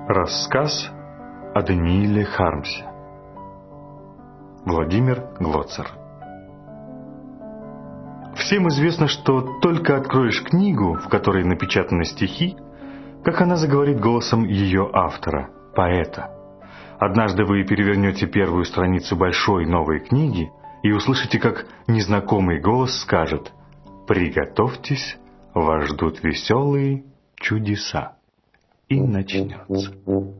Рассказ о Данииле Хармсе. Владимир Глоцер. Всем известно, что только откроешь книгу, в которой напечатаны стихи, как она заговорит голосом ее автора, поэта. Однажды вы перевернете первую страницу большой новой книги и услышите, как незнакомый голос скажет: «Приготовьтесь, вас ждут веселые чудеса». И начнется.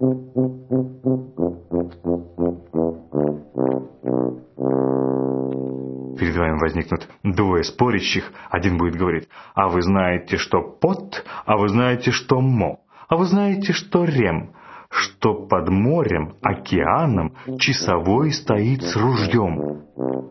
Перед вами возникнут двое спорящих. Один будет говорить: а вы знаете, что пот, а вы знаете, что мо, а вы знаете, что рем, что под морем, океаном часовой стоит с ружьем.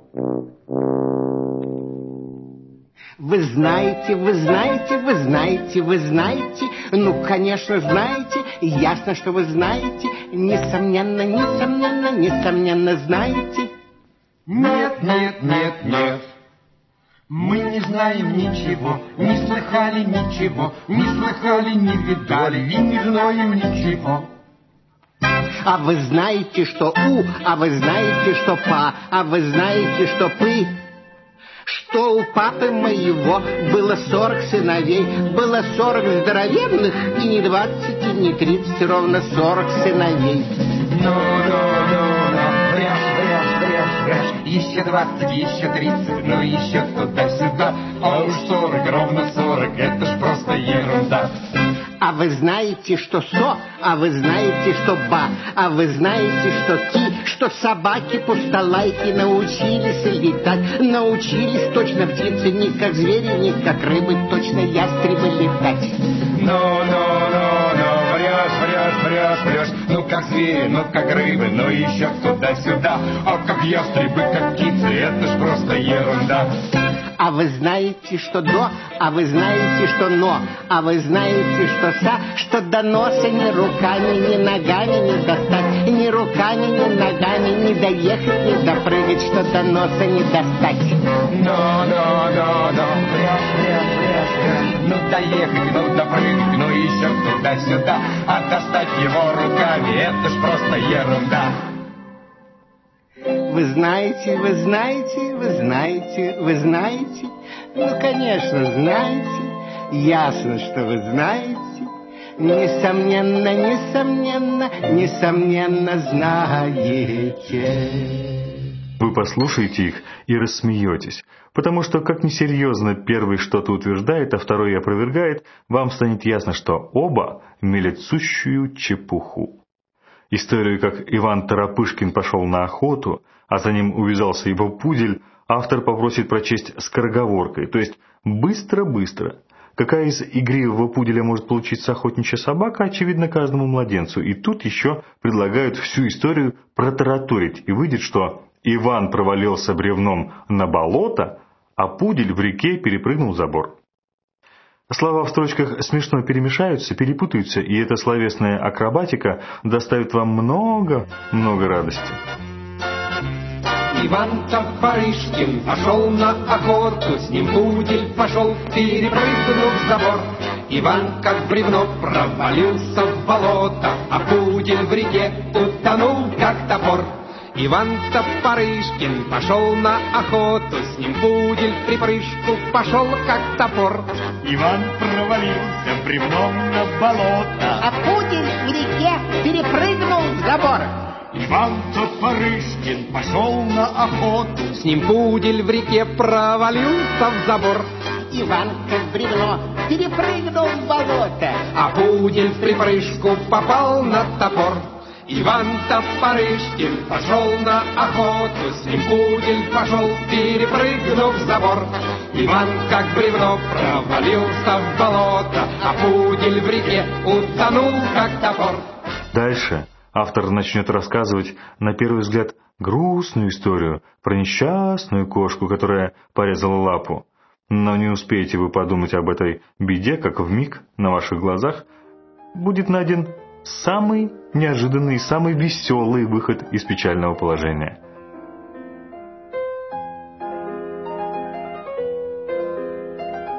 Вы знаете, вы знаете, вы знаете, вы знаете. Ну, конечно, знаете. Ясно, что вы знаете. Несомненно, несомненно, несомненно знаете. Нет, нет, нет, нет. Мы не знаем ничего, не слыхали ничего, не слыхали, не видали и не знаем ничего. А вы знаете, что у, а вы знаете, что па, а вы знаете, что пы. Что у папы моего было 40 сыновей, было 40 здоровенных, и не 20, и не 30, ровно 40 сыновей. Ну, врешь, еще 20, еще 30, ну еще туда-сюда, а уж 40, ровно 40, это ж просто ерунда. А вы знаете, что со, а вы знаете, что ба, а вы знаете, что ти, что собаки пустолайки научились летать, научились точно птицы, не как звери, не как рыбы, точно ястребы летать. Ну, врешь, ну как звери, ну как рыбы, ну еще туда-сюда, а как ястребы, как птицы, это ж просто ерунда. А вы знаете, что до, а вы знаете, что но, а вы знаете, что са, что до носа ни руками, ни ногами не достать, ни руками, ни ногами не доехать, не допрыгать, что до носа не достать. Врешь, ну доехать, ну допрыгать, ну еще туда-сюда, а достать его руками, это ж просто ерунда. Вы знаете, вы знаете, вы знаете, вы знаете. Ну, конечно, знаете. Ясно, что вы знаете. Несомненно, несомненно, несомненно знаете. Вы послушаете их и рассмеетесь, потому что, как несерьезно первый что-то утверждает, а второй опровергает, вам станет ясно, что оба мелят сущую чепуху. Историю, как Иван Торопышкин пошел на охоту, а за ним увязался его пудель, автор попросит прочесть скороговоркой, то есть быстро-быстро. Какая из игривого пуделя может получиться охотничья собака, очевидно каждому младенцу. И тут еще предлагают всю историю протараторить, и выйдет, что Иван провалился бревном на болото, а пудель в реке перепрыгнул забор. Слова в строчках смешно перемешаются, перепутаются, и эта словесная акробатика доставит вам много радости. Иван Торопышкин пошел на охоту, с ним пудель пошел, перепрыгнув забор. Иван, как бревно, провалился в болото, а пудель в реке утонул, как топор. Иван Торопышкин пошел на охоту, с ним пудель в припрыжку пошел, как топор. Иван провалился бревном на болото, А пудель в реке перепрыгнул в забор. Иван Торопышкин пошел на охоту, С ним пудель в реке провалился в забор. Иван, как бревно, перепрыгнул в болото. А пудель в припрыжку попал на топор. Иван Торопышкин пошел на охоту, с ним пудель пошел, перепрыгнув забор. Иван, как бревно, провалился в болото, а пудель в реке утонул, как топор. Дальше автор начнет рассказывать, на первый взгляд, грустную историю про несчастную кошку, которая порезала лапу. Но не успеете вы подумать об этой беде, как вмиг на ваших глазах будет найден самый неожиданный и самый веселый выход из печального положения.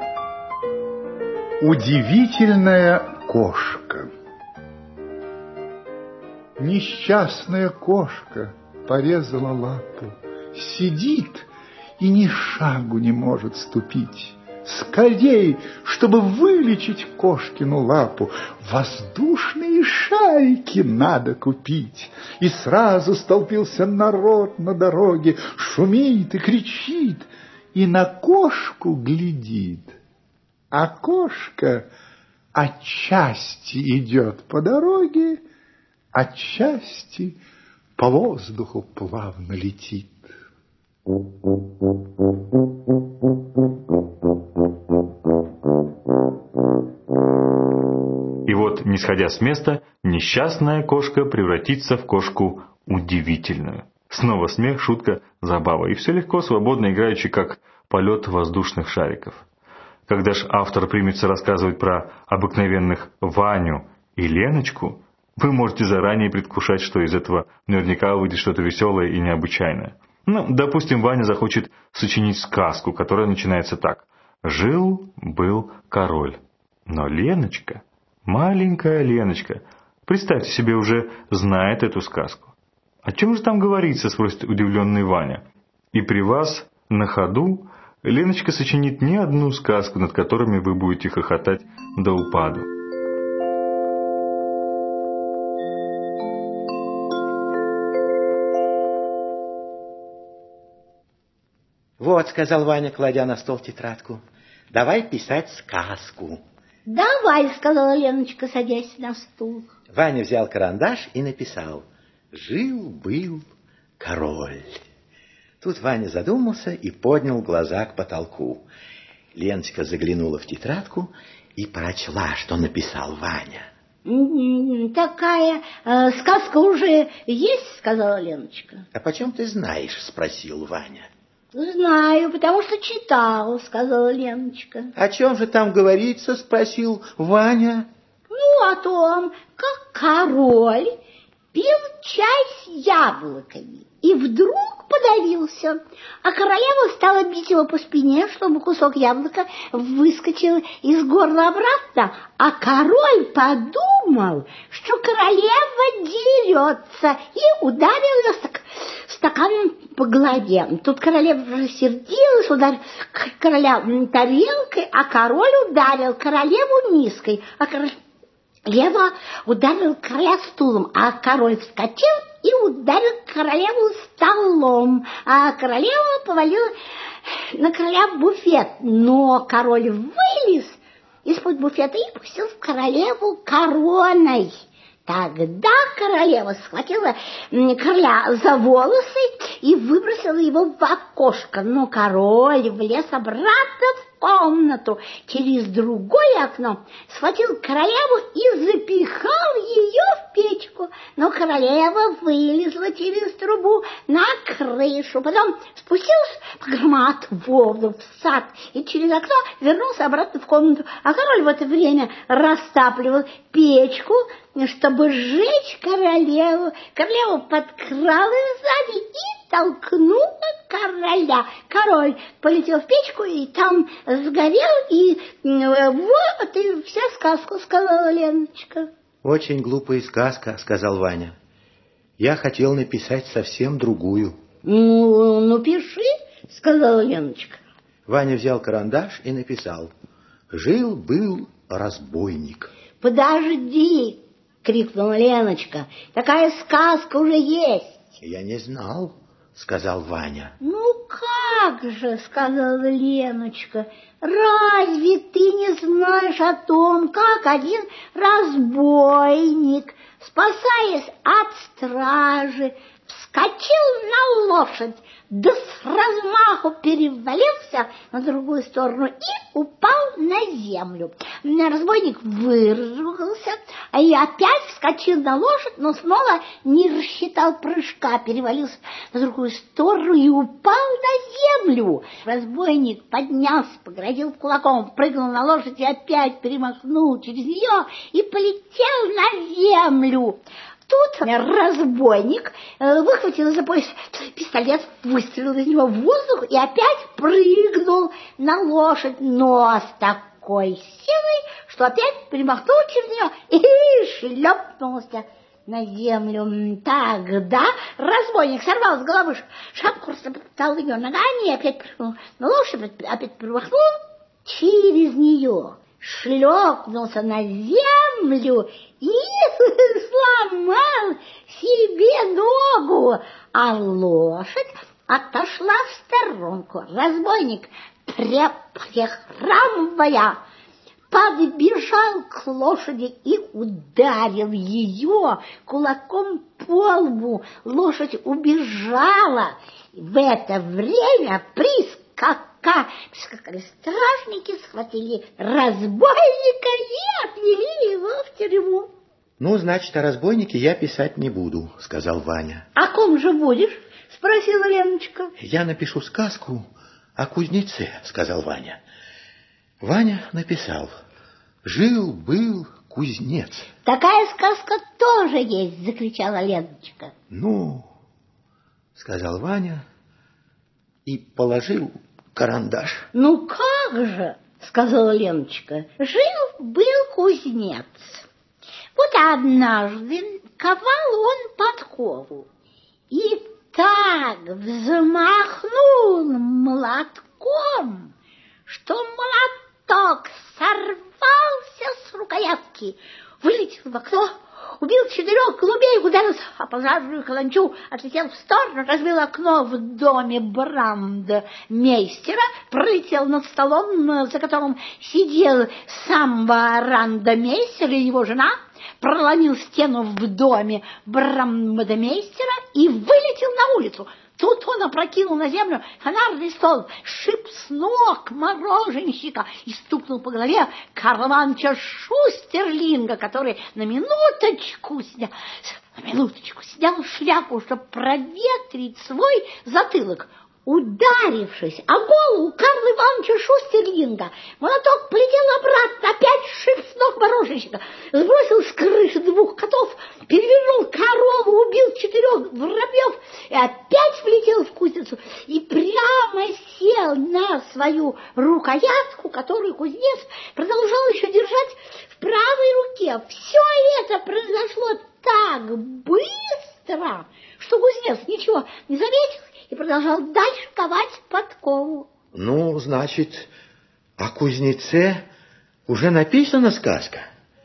Удивительная кошка. Несчастная кошка порезала лапу, сидит и ни шагу не может ступить. Скорей, чтобы вылечить кошкину лапу, воздушные шарики надо купить. И сразу столпился народ на дороге, шумит и кричит, и на кошку глядит. А кошка отчасти идет по дороге, отчасти по воздуху плавно летит. И вот, не сходя с места, несчастная кошка превратится в кошку удивительную. Снова смех, шутка, забава. И все легко, свободно играючи, как полет воздушных шариков. Когда ж автор примется рассказывать про обыкновенных Ваню и Леночку, вы можете заранее предвкушать, что из этого наверняка выйдет что-то веселое и необычайное. Ну, допустим, Ваня захочет сочинить сказку, которая начинается так. Жил-был король. Но Леночка, маленькая Леночка, представьте себе, уже знает эту сказку. О чем же там говорится, спросит удивленный Ваня. И при вас на ходу Леночка сочинит не одну сказку, над которыми вы будете хохотать до упаду. Вот, сказал Ваня, кладя на стол тетрадку, давай писать сказку. Давай, сказала Леночка, садясь на стул. Ваня взял карандаш и написал: жил-был король. Тут Ваня задумался и поднял глаза к потолку. Леночка заглянула в тетрадку и прочла, что написал Ваня. Такая сказка уже есть, сказала Леночка. А почем ты знаешь? Спросил Ваня. Знаю, потому что читал, сказала Леночка. О чем же там говорится? Спросил Ваня. Ну, о том, как король пил чай с яблоками и вдруг подавился, а королева стала бить его по спине, чтобы кусок яблока выскочил из горла обратно, а король подумал, что королева дерется, и ударил ее стаканом по голове. Тут королева рассердилась, ударил короля тарелкой, а король ударил королеву миской, а королева ударил короля стулом, а король вскочил и ударил королеву столом, а королева повалила на короля буфет. Но король вылез из-под буфета и пустил в королеву короной. Тогда королева схватила короля за волосы и выбросила его в окошко, но король влез обратно в комнату через другое окно, схватил королеву и запихал ее в печку, но королева вылезла через трубу на крышу, потом спустилась по громоотводу в сад и через окно вернулся обратно в комнату, а король в это время растапливал печку, чтобы сжечь королеву. Королева подкралась сзади и толкнула короля. Король полетел в печку и там сгорел, и вот и вся сказка, сказала Леночка. Очень глупая сказка, сказал Ваня. Я хотел написать совсем другую. Ну, пиши, сказала Леночка. Ваня взял карандаш и написал: жил-был разбойник. Подожди, крикнула Леночка, такая сказка уже есть. Я не знал, сказал Ваня. Ну как же, сказала Леночка, разве ты не знаешь о том, как один разбойник, спасаясь от стражи, вскочил на лошадь, да с размаху перевалился на другую сторону и упал на землю. Разбойник выругался и опять вскочил на лошадь, но снова не рассчитал прыжка, перевалился на другую сторону и упал на землю. Разбойник поднялся, погрозил кулаком, прыгнул на лошадь и опять перемахнул через нее и полетел на землю. Тут разбойник выхватил из-за пояса пистолет, выстрелил из него в воздух и опять прыгнул на лошадь, но с такой силой, что опять перемахнул через нее и шлепнулся на землю. Тогда разбойник сорвал с головы шапку, растоптал ее ногами и опять прыгнул на лошадь, опять привахнул через нее, шлепнулся на землю и сломал себе ногу, а лошадь отошла в сторонку. Разбойник, прихрамывая, подбежал к лошади и ударил ее кулаком по лбу. Лошадь убежала. В это время прискакали стражники, схватили разбойника и отвели его в тюрьму. Ну, значит, о разбойнике я писать не буду, сказал Ваня. О ком же будешь? Спросила Леночка. Я напишу сказку о кузнеце, сказал Ваня. Ваня написал: жил-был кузнец. Такая сказка тоже есть, закричала Леночка. Ну, сказал Ваня и положил карандаш. Ну как же, сказала Леночка, жил-был кузнец. Вот однажды ковал он подкову и так взмахнул молотком, что молоток сорвался с рукоятки, вылетел в окно, убил 4 голубей, ударился о пожарную каланчу, отлетел в сторону, разбил окно в доме брандмейстера, пролетел над столом, за которым сидел сам брандмейстер и его жена, проломил стену в доме брандмейстера и вылетел на улицу. Тут он опрокинул на землю фонарный стол, сшиб с ног мороженщика и стукнул по голове Карла Ивановича Шустерлинга, который на минуточку снял шляпу, чтобы проветрить свой затылок. Ударившись о голову Карла Ивановича Шустерлинга, молоток полетел обратно, опять сшиб с ног мороженщика, сбросил с крыши 2 котов, перевернул корову, убил 4 воробьев и опять влетел в кузницу и прямо сел на свою рукоятку, которую кузнец продолжал еще держать в правой руке. Все это произошло так быстро, что кузнец ничего не заметил и продолжал дальше ковать подкову. Ну, значит, о кузнеце уже написана сказка?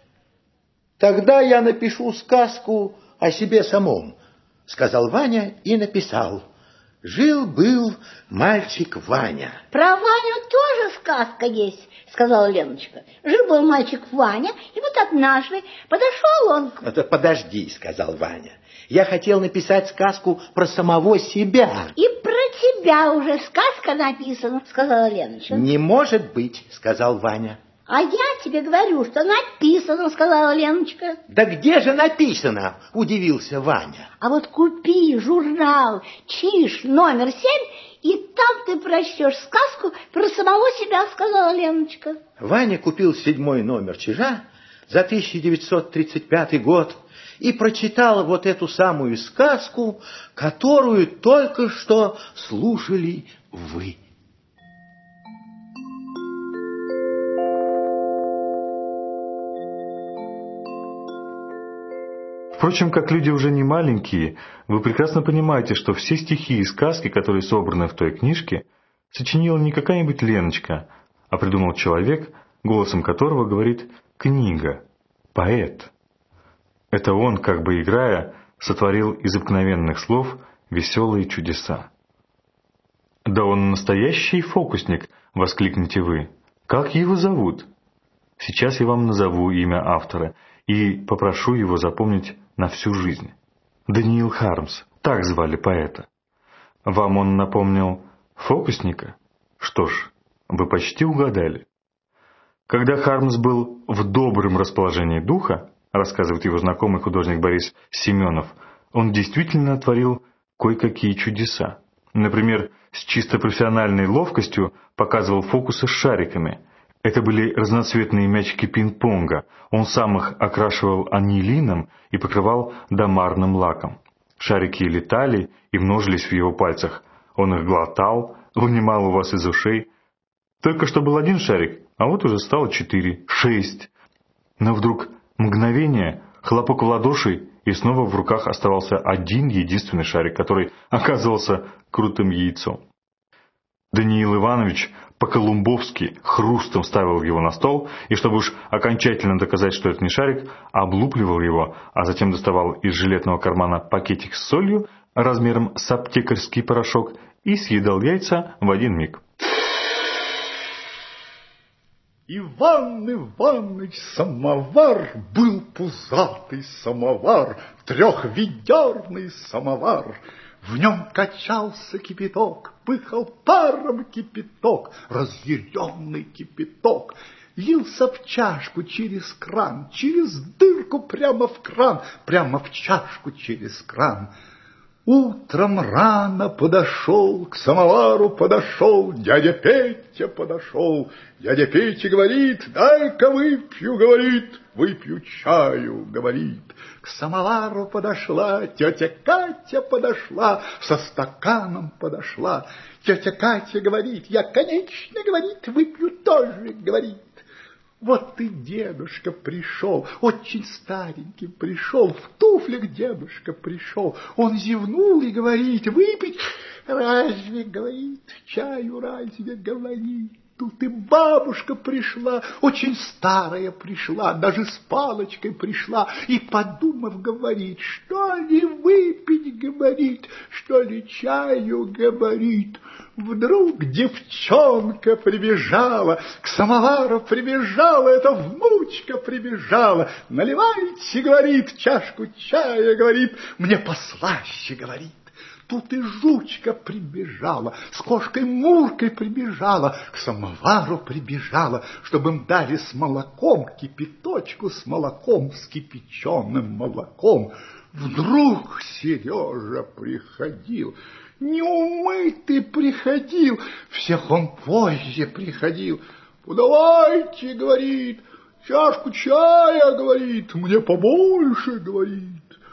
Тогда я напишу сказку о себе самом, сказал Ваня и написал: жил-был мальчик Ваня. Про Ваню тоже сказка есть, сказала Леночка. Жил-был мальчик Ваня, и вот однажды подошел он к... Это подожди, сказал Ваня. Я хотел написать сказку про самого себя. И про тебя уже сказка написана, сказала Леночка. Не может быть, сказал Ваня. А я тебе говорю, что написано, сказала Леночка. Да где же написано? Удивился Ваня. А вот купи журнал «Чиж» номер 7, и там ты прочтешь сказку про самого себя, сказала Леночка. Ваня купил 7 номер «Чижа» за 1935 год и прочитал вот эту самую сказку, которую только что слушали вы. Впрочем, как люди уже не маленькие, вы прекрасно понимаете, что все стихи и сказки, которые собраны в той книжке, сочинила не какая-нибудь Леночка, а придумал человек, голосом которого говорит книга, поэт. Это он, как бы играя, сотворил из обыкновенных слов веселые чудеса. «Да он настоящий фокусник!» — воскликнете вы. «Как его зовут?» Сейчас я вам назову имя автора и попрошу его запомнить на всю жизнь. Даниил Хармс, так звали поэта. Вам он напомнил фокусника? Что ж, вы почти угадали. Когда Хармс был в добром расположении духа, рассказывает его знакомый художник Борис Семенов, он действительно творил кое-какие чудеса. Например, с чисто профессиональной ловкостью показывал фокусы с шариками. Это были разноцветные мячики пинг-понга. Он сам их окрашивал анилином и покрывал домарным лаком. Шарики летали и множились в его пальцах. Он их глотал, вынимал у вас из ушей. Только что был 1 шарик, а вот уже стало 4, 6. Но вдруг мгновение, хлопок в ладоши, и снова в руках оставался один единственный шарик, который оказывался крутым яйцом. Даниил Иванович по-колумбовски хрустом ставил его на стол, и чтобы уж окончательно доказать, что это не шарик, облупливал его, а затем доставал из жилетного кармана пакетик с солью размером с аптекарский порошок и съедал яйца в один миг. Иван Иваныч самовар был пузатый самовар, трехведерный самовар. В нем качался кипяток, пыхал паром кипяток, разъяренный кипяток. Лился в чашку через кран, через дырку прямо в кран, прямо в чашку через кран. Утром рано подошел, к самовару подошел, дядя Петя подошел. Дядя Петя говорит: дай-ка выпью, говорит, выпью чаю, говорит. К самовару подошла тетя Катя подошла, со стаканом подошла. Тетя Катя говорит: я, конечно, говорит, выпью тоже, говорит. Вот и дедушка пришел, очень старенький пришел, в туфлях дедушка пришел. Он зевнул и говорит: выпить разве, говорит, чаю разве, говорит. Тут и бабушка пришла, очень старая пришла, даже с палочкой пришла, и, подумав, говорит: что ли выпить, говорит, что ли чаю, говорит. Вдруг девчонка прибежала, к самовару прибежала, эта внучка прибежала. Наливайте, говорит, чашку чая, говорит, мне послаще, говорит. Тут и жучка прибежала, с кошкой Муркой прибежала, к самовару прибежала, чтобы им дали с молоком, кипяточку с молоком, с кипяченым молоком. Вдруг Сережа приходил, неумытый приходил, всех он позже приходил. Подавайте, говорит, чашку чая, говорит, мне побольше, говорит.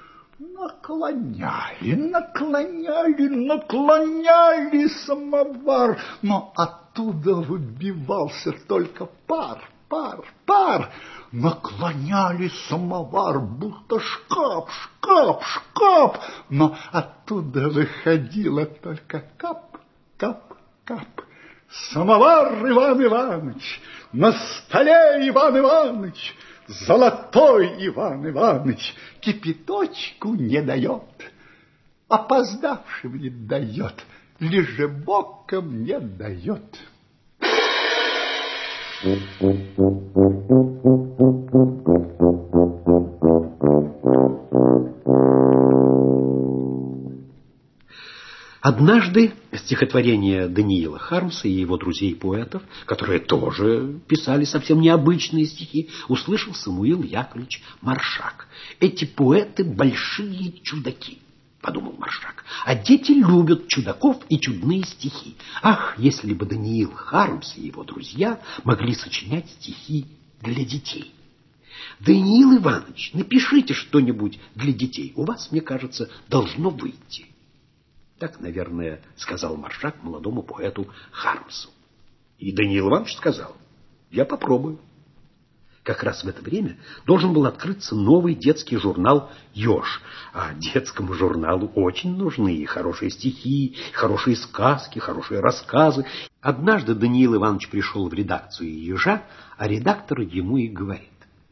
Наклоняли самовар, но оттуда выбивался только пар. Наклоняли самовар, будто шкаф, но оттуда выходило только кап. Самовар Иван Иваныч, на столе Иван Иваныч, золотой Иван Иваныч, кипяточку не дает, опоздавшим не дает, лежебоком не дает. Однажды стихотворение Даниила Хармса и его друзей-поэтов, которые тоже писали совсем необычные стихи, услышал Самуил Яковлевич Маршак. «Эти поэты большие чудаки», — подумал Маршак, «а дети любят чудаков и чудные стихи. Ах, если бы Даниил Хармс и его друзья могли сочинять стихи для детей! Даниил Иванович, напишите что-нибудь для детей, у вас, мне кажется, должно выйти». Так, наверное, сказал Маршак молодому поэту Хармсу. И Даниил Иванович сказал: я попробую. Как раз в это время должен был открыться новый детский журнал «Еж». А детскому журналу очень нужны и хорошие стихи, хорошие сказки, хорошие рассказы. Однажды Даниил Иванович пришел в редакцию «Ежа», а редактор ему и говорит: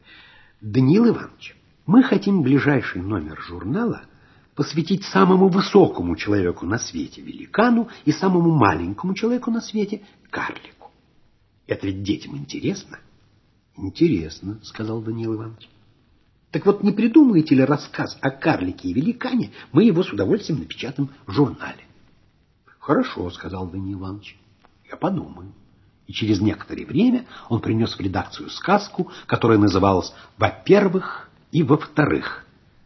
Даниил Иванович, мы хотим ближайший номер журнала посвятить самому высокому человеку на свете, великану, и самому маленькому человеку на свете, карлику. Это ведь детям интересно? Интересно, сказал Даниил Иванович. Так вот, не придумаете ли рассказ о карлике и великане? Мы его с удовольствием напечатаем в журнале. Хорошо, сказал Даниил Иванович. Я подумаю. И через некоторое время он принес в редакцию сказку, которая называлась «Во-первых и во-вторых».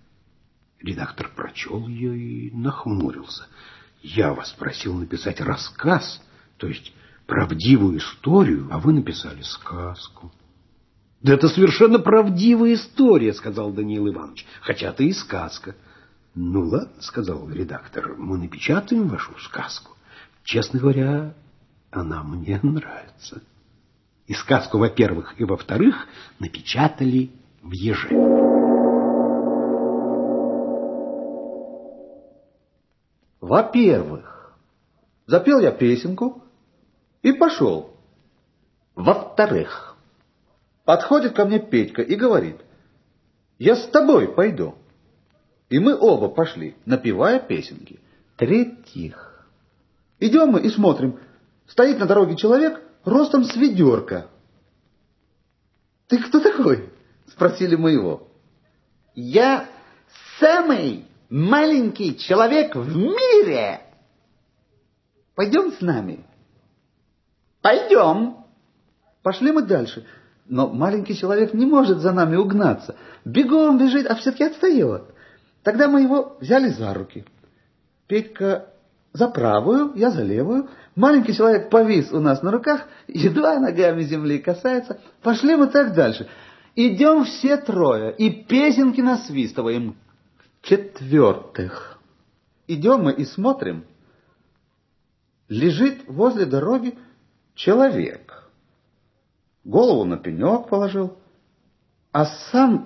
Редактор прочел ее и нахмурился. Я вас просил написать рассказ, то есть правдивую историю, а вы написали сказку. Да это совершенно правдивая история, сказал Даниил Иванович, хотя это и сказка. Ну ладно, сказал редактор, мы напечатаем вашу сказку. Честно говоря, она мне нравится. И сказку «Во-первых» и «Во-вторых» напечатали в «Еже». Во-первых, запел я песенку и пошел. Во-вторых, подходит ко мне Петька и говорит: я с тобой пойду. И мы оба пошли, напевая песенки. В-третьих, идем мы и смотрим, стоит на дороге человек ростом с ведерко. Ты кто такой? Спросили мы его. Я самый маленький человек в мире. Пойдем с нами. Пойдем. Пошли мы дальше, но маленький человек не может за нами угнаться. Бегом бежит, а все-таки отстает. Тогда мы его взяли за руки. Петька за правую, я за левую. Маленький человек повис у нас на руках, едва ногами земли касается. Пошли мы так дальше. Идем все трое и песенки насвистываем. В-четвертых, идем мы и смотрим. Лежит возле дороги человек. Голову на пенек положил, а сам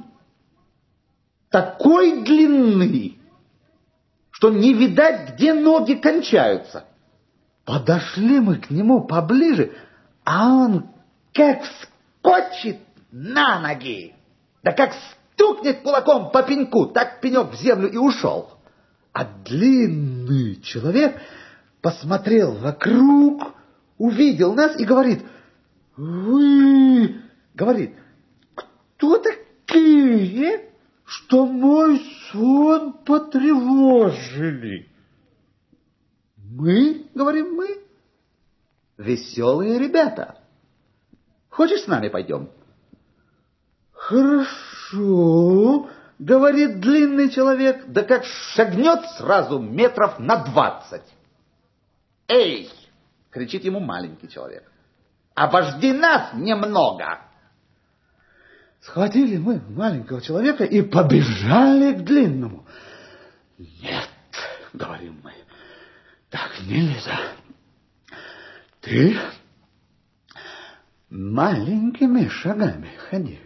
такой длинный, что не видать, где ноги кончаются. Подошли мы к нему поближе, а он как вскочит на ноги, да как стукнет кулаком по пеньку, так пенек в землю и ушел. А длинный человек посмотрел вокруг, увидел нас и говорит: вы, говорит, кто такие, что мой сон потревожили? Мы, говорим мы, веселые ребята. Хочешь, с нами пойдем? Хорошо, говорит длинный человек, да как шагнет сразу метров на 20. Эй, кричит ему маленький человек, обожди нас немного. Схватили мы маленького человека и побежали к длинному. Нет, говорим мы, так нельзя. Ты маленькими шагами ходи.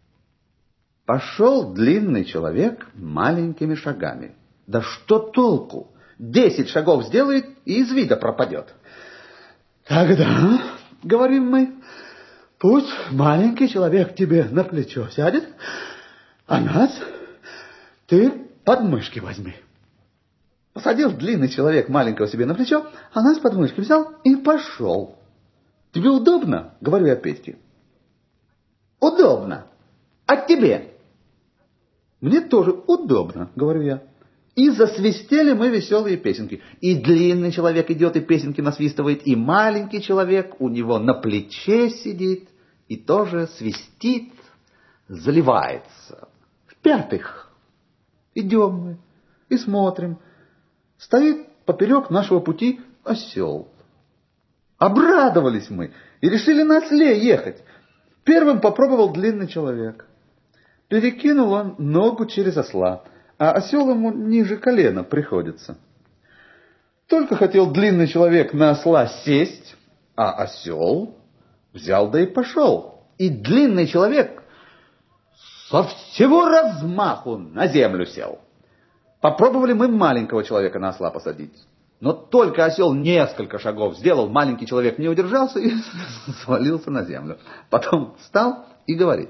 Пошел длинный человек маленькими шагами. Да что толку? 10 шагов сделает и из вида пропадет. Тогда, говорим мы, пусть маленький человек тебе на плечо сядет, а нас ты под мышки возьми. Посадил длинный человек маленького себе на плечо, а нас под мышки взял и пошел. Тебе удобно? Говорю я Петьке. Удобно. А тебе? Мне тоже удобно, говорю я. И засвистели мы веселые песенки. И длинный человек идет и песенки насвистывает, и маленький человек у него на плече сидит и тоже свистит, заливается. В-пятых, идем мы и смотрим. Стоит поперек нашего пути осел. Обрадовались мы и решили на осле ехать. Первым попробовал длинный человек. Перекинул он ногу через осла, а осел ему ниже колена приходится. Только хотел длинный человек на осла сесть, а осел взял да и пошел. И длинный человек со всего размаху на землю сел. Попробовали мы маленького человека на осла посадить. Но только осел несколько шагов сделал, маленький человек не удержался и свалился на землю. Потом встал и говорит: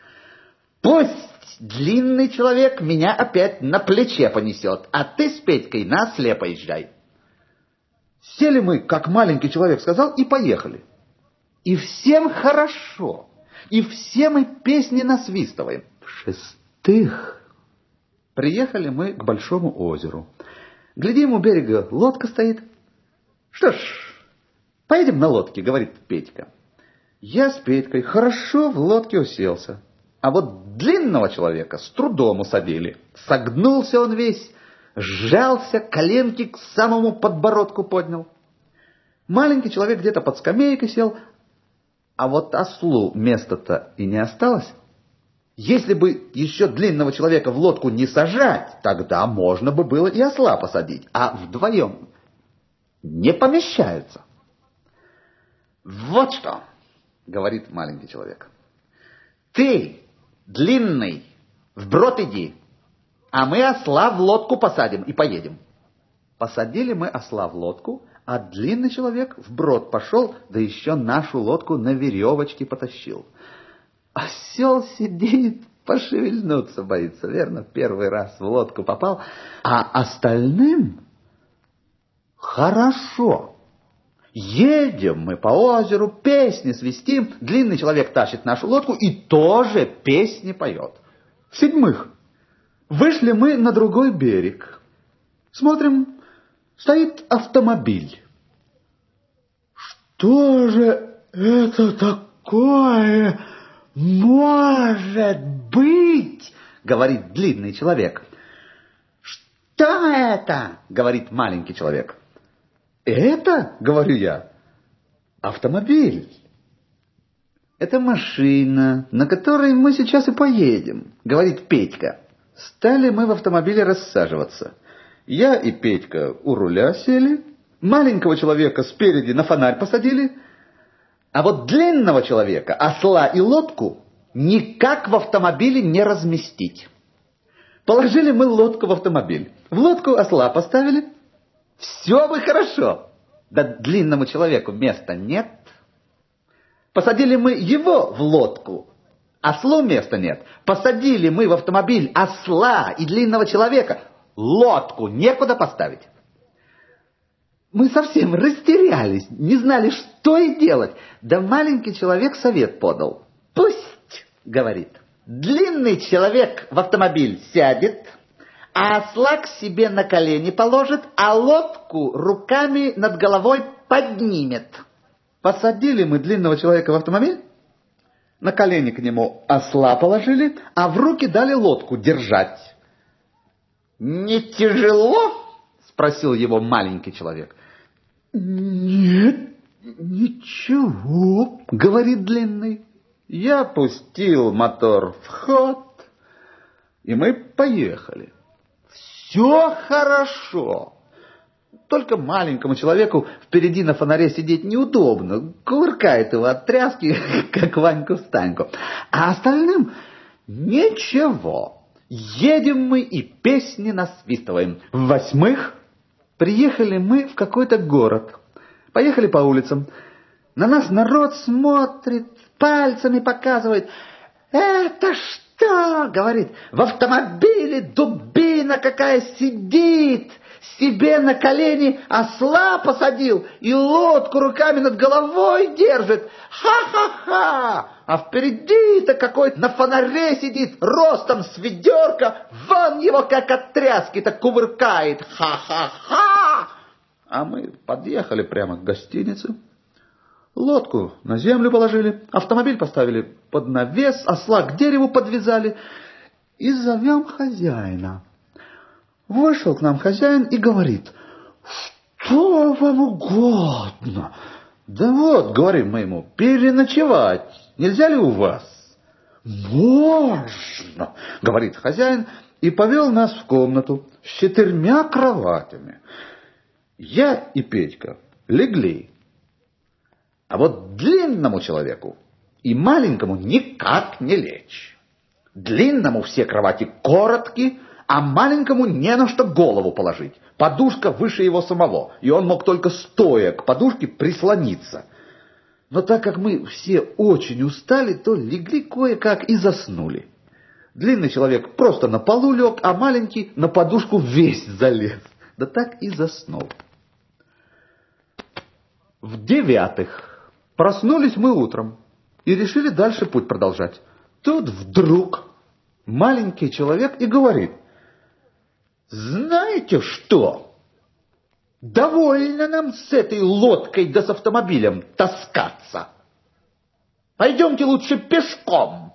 пусть длинный человек меня опять на плече понесет, а ты с Петькой на осле поезжай. Сели мы, как маленький человек сказал, и поехали. И всем хорошо, и все мы песни насвистываем. В-шестых, приехали мы к большому озеру. Глядим, у берега лодка стоит. Что ж, поедем на лодке, говорит Петька. Я с Петькой хорошо в лодке уселся. А вот длинного человека с трудом усадили. Согнулся он весь, сжался, коленки к самому подбородку поднял. Маленький человек где-то под скамейкой сел, а вот ослу места-то и не осталось. Если бы еще длинного человека в лодку не сажать, тогда можно бы было и осла посадить, а вдвоем не помещаются. Вот что, говорит маленький человек. Ты, длинный, вброд иди, а мы осла в лодку посадим и поедем. Посадили мы осла в лодку, а длинный человек вброд пошел, да еще нашу лодку на веревочке потащил. Осел сидит, пошевельнуться боится, верно? Первый раз в лодку попал, а остальным хорошо. Едем мы по озеру, песни свистим, длинный человек тащит нашу лодку и тоже песни поет. В-седьмых, вышли мы на другой берег. Смотрим, стоит автомобиль. Что же это такое может быть? Говорит длинный человек. Что это? Говорит маленький человек. Это, говорю я, автомобиль. Это машина, на которой мы сейчас и поедем, говорит Петька. Стали мы в автомобиле рассаживаться. Я и Петька у руля сели, маленького человека спереди на фонарь посадили, а вот длинного человека, осла и лодку никак в автомобиле не разместить. Положили мы лодку в автомобиль, в лодку осла поставили. Все бы хорошо, да длинному человеку места нет. Посадили мы его в лодку, ослу места нет. Посадили мы в автомобиль осла и длинного человека, лодку некуда поставить. Мы совсем растерялись, не знали, что и делать. Да маленький человек совет подал. Пусть, говорит, длинный человек в автомобиль сядет, а осла к себе на колени положит, а лодку руками над головой поднимет. Посадили мы длинного человека в автомобиль, на колени к нему осла положили, а в руки дали лодку держать. «Не тяжело?» — спросил его маленький человек. «Нет, ничего», — говорит длинный. Я пустил мотор в ход, и мы поехали. Все хорошо. Только маленькому человеку впереди на фонаре сидеть неудобно. Кувыркает его от тряски, как Ваньку-Станьку. А остальным ничего. Едем мы и песни насвистываем. В-восьмых, приехали мы в какой-то город. Поехали по улицам. На нас народ смотрит, пальцами показывает. «Это что?» — говорит. «В автомобиле дубина какая сидит, себе на колени осла посадил и лодку руками над головой держит. Ха-ха-ха! А впереди-то какой-то на фонаре сидит, ростом с ведерко, вон его как от тряски-то кувыркает. Ха-ха-ха!» А мы подъехали прямо к гостинице. Лодку на землю положили, автомобиль поставили под навес, осла к дереву подвязали и зовем хозяина. Вышел к нам хозяин и говорит: «Что вам угодно?» «Да вот, — говорим мы ему, — переночевать нельзя ли у вас?» «Можно, — говорит хозяин, и повел нас в комнату с 4 кроватями. Я и Петька легли. А вот длинному человеку и маленькому никак не лечь. Длинному все кровати короткие, а маленькому не на что голову положить. Подушка выше его самого, и он мог только стоя к подушке прислониться. Но так как мы все очень устали, то легли кое-как и заснули. Длинный человек просто на полу лег, а маленький на подушку весь залез. Да так и заснул. В-9 проснулись мы утром и решили дальше путь продолжать. Тут вдруг маленький человек и говорит: «Знаете что? Довольно нам с этой лодкой да с автомобилем таскаться. Пойдемте лучше пешком».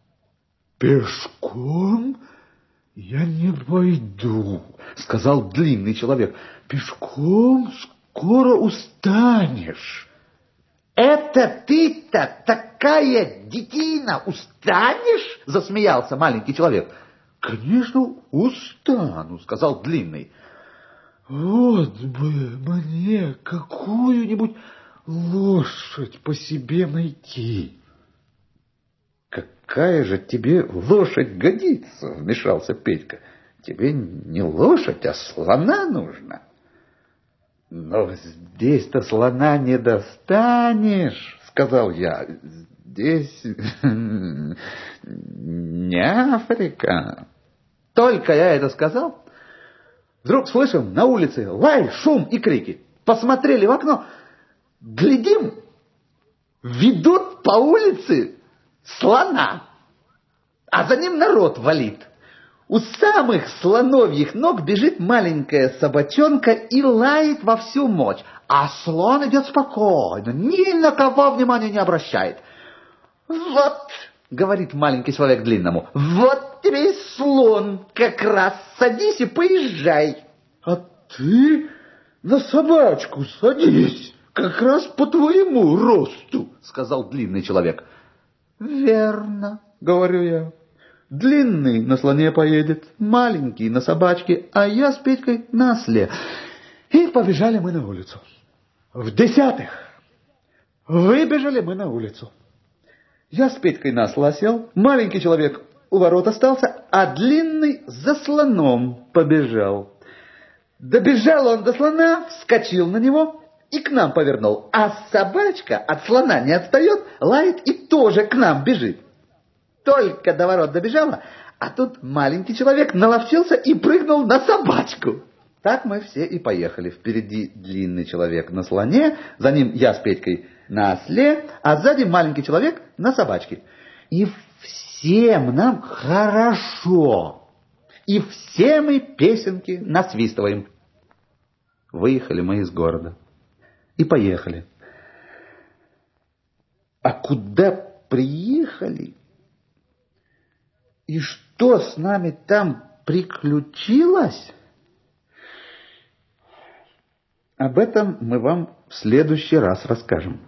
«Пешком? Я не пойду», — сказал длинный человек. «Пешком скоро устанешь». «Это ты-то такая детина устанешь?» — засмеялся маленький человек. «Конечно, устану», — сказал длинный. «Вот бы мне какую-нибудь лошадь по себе найти». «Какая же тебе лошадь годится?» — вмешался Петька. «Тебе не лошадь, а слона нужно». Но здесь-то слона не достанешь, сказал я. Здесь не Африка. Только я это сказал, вдруг слышим на улице лай, шум и крики. Посмотрели в окно, глядим, ведут по улице слона, а за ним народ валит. У самых слоновьих ног бежит маленькая собачонка и лает во всю мощь, а слон идет спокойно, ни на кого внимания не обращает. «Вот», — говорит маленький человек длинному, — «вот тебе и слон, как раз садись и поезжай». «А ты на собачку садись, как раз по твоему росту», — сказал длинный человек. «Верно», — говорю я. «Длинный на слоне поедет, маленький на собачке, а я с Петькой на осле». И побежали мы на улицу. В 10-х выбежали мы на улицу. Я с Петькой на осла сел, маленький человек у ворот остался, а длинный за слоном побежал. Добежал он до слона, вскочил на него и к нам повернул. А собачка от слона не отстает, лает и тоже к нам бежит. Только до ворот добежала, а тут маленький человек наловчился и прыгнул на собачку. Так мы все и поехали. Впереди длинный человек на слоне, за ним я с Петькой на осле, а сзади маленький человек на собачке. И всем нам хорошо. И все мы песенки насвистываем. Выехали мы из города и поехали. А куда приехали? И что с нами там приключилось? Об этом мы вам в следующий раз расскажем.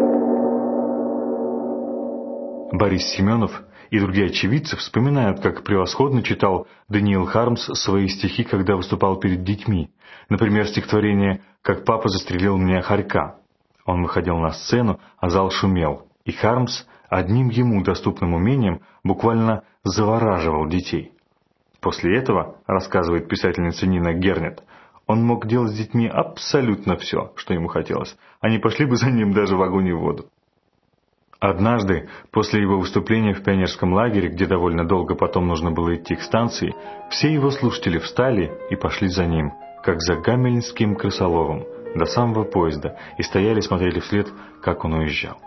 Борис Семенов и другие очевидцы вспоминают, как превосходно читал Даниил Хармс свои стихи, когда выступал перед детьми. Например, стихотворение «Как папа застрелил меня хорька». Он выходил на сцену, а зал шумел, и Хармс одним ему доступным умением буквально завораживал детей. После этого, рассказывает писательница Нина Гернет, он мог делать с детьми абсолютно все, что ему хотелось. Они пошли бы за ним даже в огонь и воду. Однажды, после его выступления в пионерском лагере, где довольно долго потом нужно было идти к станции, все его слушатели встали и пошли за ним, как за гамельнским крысоловом, до самого поезда, и стояли и смотрели вслед, как он уезжал.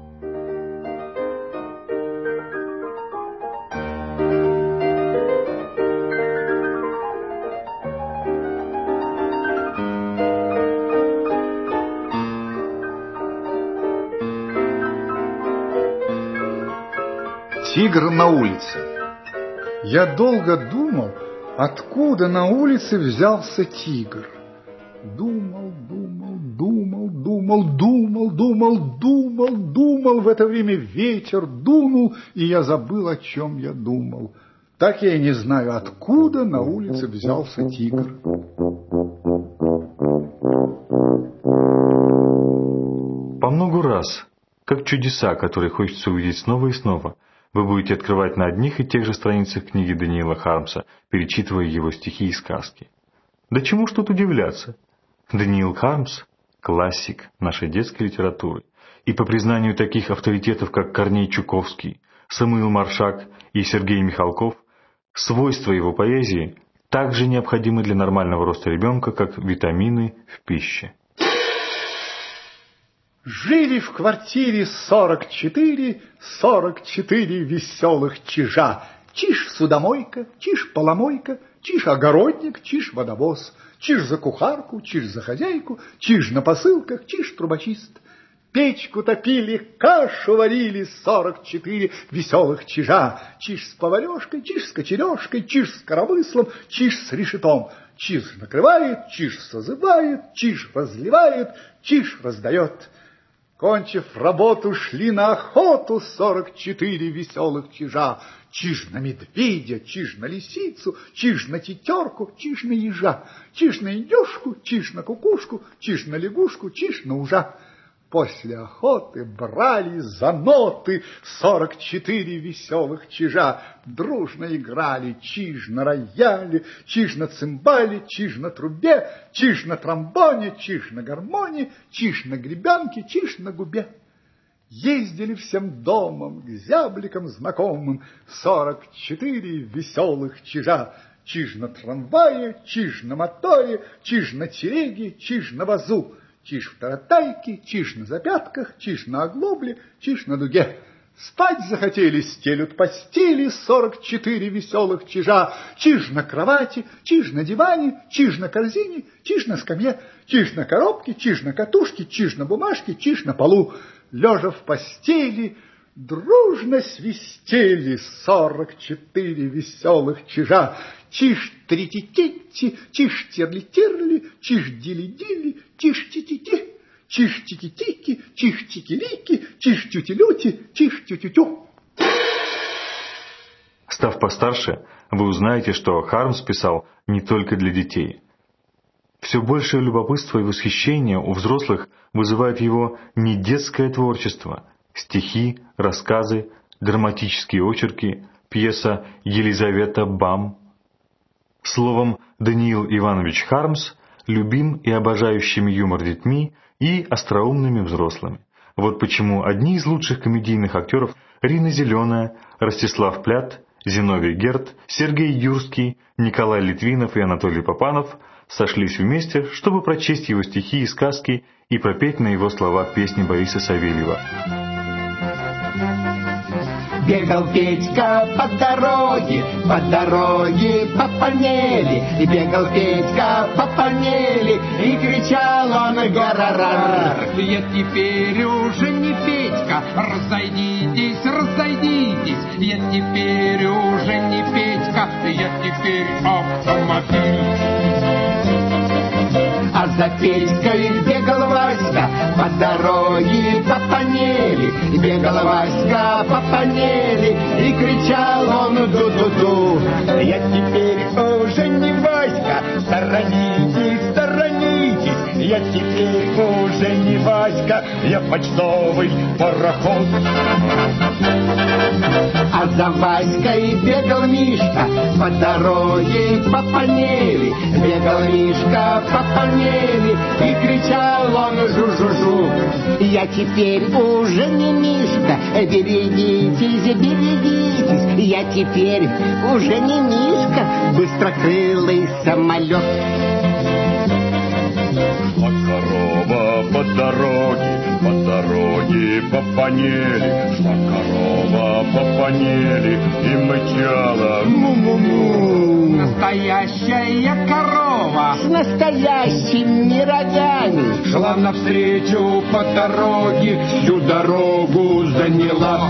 Тигр на улице. Я долго думал, откуда на улице взялся тигр. Думал. В это время ветер дунул, и я забыл, о чем я думал. Так я и не знаю, откуда на улице взялся тигр. По много раз, как чудеса, которые хочется увидеть снова и снова, вы будете открывать на одних и тех же страницах книги Даниила Хармса, перечитывая его стихи и сказки. Да чему ж тут удивляться? Даниил Хармс – классик нашей детской литературы. И по признанию таких авторитетов, как Корней Чуковский, Самуил Маршак и Сергей Михалков, свойства его поэзии так же необходимы для нормального роста ребенка, как витамины в пище. Жили в квартире 44 веселых чижа. Чиж-судомойка, чиж-поломойка, чиж-огородник, чиж-водовоз, чиж за кухарку, чиж за хозяйку, чиж на посылках, чиж-трубочист. Печку топили, кашу варили 44 веселых чижа. Чиж с поварешкой, чиж с кочережкой, чиж с коромыслом, чиж с решетом. Чиж накрывает, чиж созывает, чиж разливает, чиж раздает. Кончив работу, шли на охоту 44 веселых чижа. Чиж на медведя, чиж на лисицу, чиж на тетерку, чиж на ежа, чиж на индюшку, чиж на кукушку, чиж на лягушку, чиж на ужа. после охоты брали за ноты 44 веселых чижа. Дружно играли чиж на рояле, чиж на цимбале, чиж на трубе, чиж на тромбоне, чиж на гармоне, чиж на гребенке, чиж на губе. Ездили всем домом к зябликам знакомым 44 веселых чижа. Чиж на трамвае, чиж на моторе, чиж на телеге, чиж на вазу, чиж в таратайке, чиж на запятках, чиж на оглобле, чиж на дуге. Спать захотели, стелют постели 44 веселых чижа. Чиж на кровати, чиж на диване, чиж на корзине, чиж на скамье, чиж на коробке, чиж на катушке, чиж на бумажке, чиж на полу. Лежа в постели, дружно свистели 44 веселых чижа. Чиж трити-тити, чиж терли-терли, чиж дили-дили, чиж ти-ти-ти, чиж тики-тики, чиж тики-лики, чиж тюти-люти, чиж тю-тю-тю. Став постарше, вы узнаете, что Хармс писал не только для детей. Все большее любопытство и восхищение у взрослых вызывает его не детское творчество, стихи, рассказы, драматические очерки, пьеса «Елизавета Бам». Словом, Даниил Иванович Хармс любим и обожающими юмор детьми и остроумными взрослыми. Вот почему одни из лучших комедийных актеров Рина Зеленая, Ростислав Плят, Зиновий Герд, Сергей Юрский, Николай Литвинов и Анатолий Попанов сошлись вместе, чтобы прочесть его стихи и сказки и пропеть на его слова песни Бориса Савельева. Бегал Петька по дороге, по панели. И бегал Петька по панели, и кричал он «Гарарар!». Я теперь уже не Петька, разойдитесь, разойдитесь. Я теперь уже не Петька, я теперь автомобиль. А за Петькой бегал Васька по дороге, по панели. И бегал Васька по панели, и кричал он ду-ду-ду. Я теперь уже не Васька, сторонитесь, сторонитесь. Я теперь уже не Васька, я почтовый пароход. А за Васькой бегал Мишка по дороге, по панели. Бегал Мишка по панели, и кричал он жу-жу-жу. Я теперь уже не Мишка, берегитесь, берегитесь. Я теперь уже не Мишка, быстрокрылый самолет. Шла корова по дороге, по панели. Шла корова по панели и мычала му-му-му. Настоящая корова С настоящими рогами шла навстречу по дороге, всю дорогу заняла.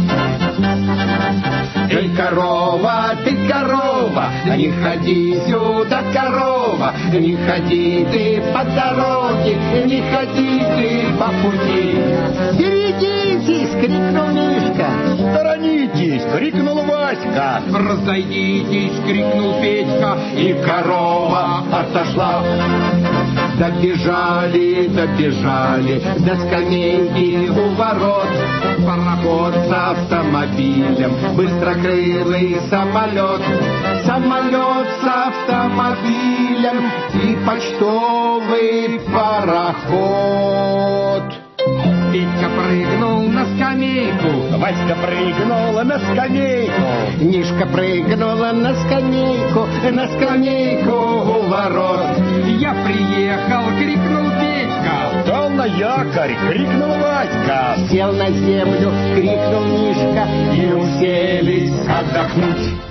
Ты корова, не ходи сюда, корова, не ходи ты по дороге, не ходи ты по пути. Берегитесь, крикнул Мишка. Сторонитесь, крикнул Васька. Разойдитесь, крикнул Петька, и корова отошла. Добежали, добежали до скамейки у ворот. Пароход с автомобилем, быстрокрылый самолет. Самолет с автомобилем и почтовый пароход. Петька прыгнул на скамейку, Васька прыгнула на скамейку. Мишка прыгнула на скамейку у ворот. Я приехал, крикнул Петька. Стал на якорь, крикнул Васька. Сел на землю, крикнул Мишка, И уселись отдохнуть.